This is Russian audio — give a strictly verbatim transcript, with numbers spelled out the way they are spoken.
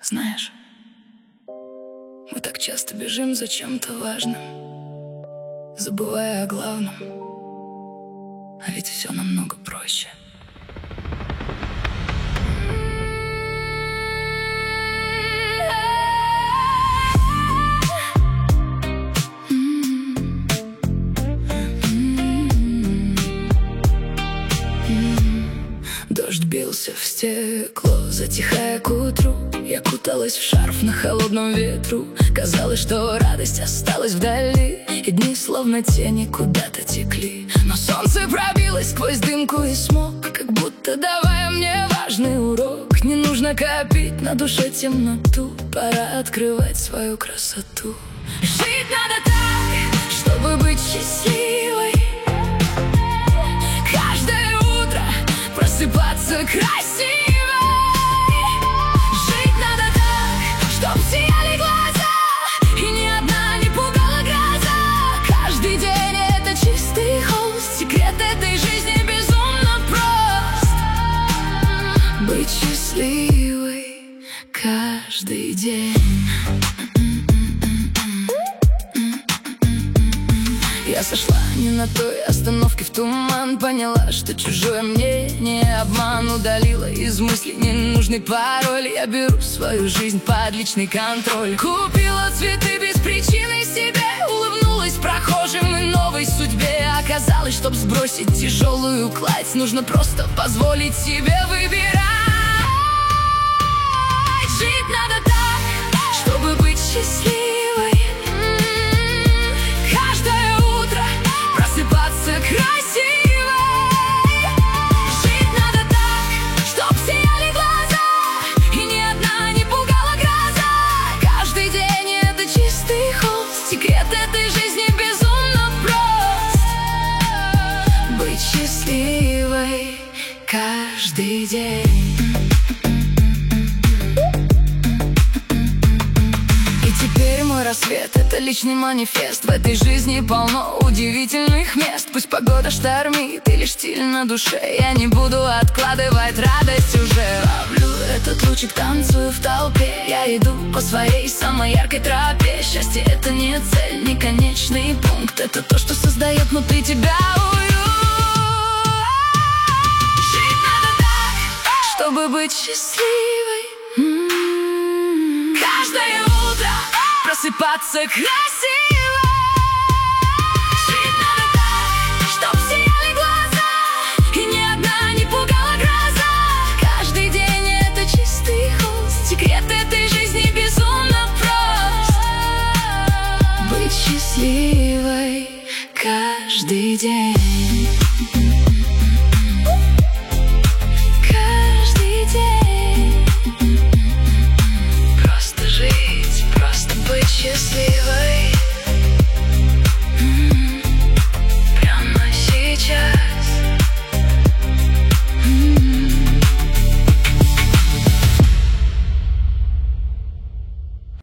Знаешь, мы так часто бежим за чем-то важным, забывая о главном. А ведь все намного проще. Дождь бился в стекло, затихая к утру. Я куталась в шарф на холодном ветру. Казалось, что радость осталась вдали, и дни словно тени куда-то текли. Но солнце пробилось сквозь дымку и смог, как будто давая мне важный урок. Не нужно копить на душе темноту, пора открывать свою красоту. Жить надо так, чтобы быть счастливой. Каждое утро просыпаться красивой. Жить надо так, чтоб сияли глаза, и ни одна не пугала гроза. Каждый день это чистый холст, секрет этой жизни безумно прост. Быть счастливой каждый день. Я сошла не на той остановке в туман, поняла, что чужое мнение обман. Удалила из мыслей ненужный пароль, я беру свою жизнь под личный контроль. Купила цветы без причины себе, улыбнулась прохожим и новой судьбе. Оказалось, чтоб сбросить тяжелую кладь, нужно просто позволить себе выбирать. Жить надо так, чтобы быть счастливой. Красивой. Жить надо так, чтоб сияли глаза, и ни одна не пугала гроза. Каждый день это чистый холст, секрет этой жизни безумно прост. Быть счастливой каждый день. Рассвет — это личный манифест. В этой жизни полно удивительных мест. Пусть погода штормит или штиль на душе, я не буду откладывать радость уже. Ловлю этот лучик, танцую в толпе. Я иду по своей самой яркой тропе. Счастье — это не цель, не конечный пункт. Это то, что создает внутри тебя уют. Жить надо так, чтобы быть счастливой. Каждое утро просыпаться красиво.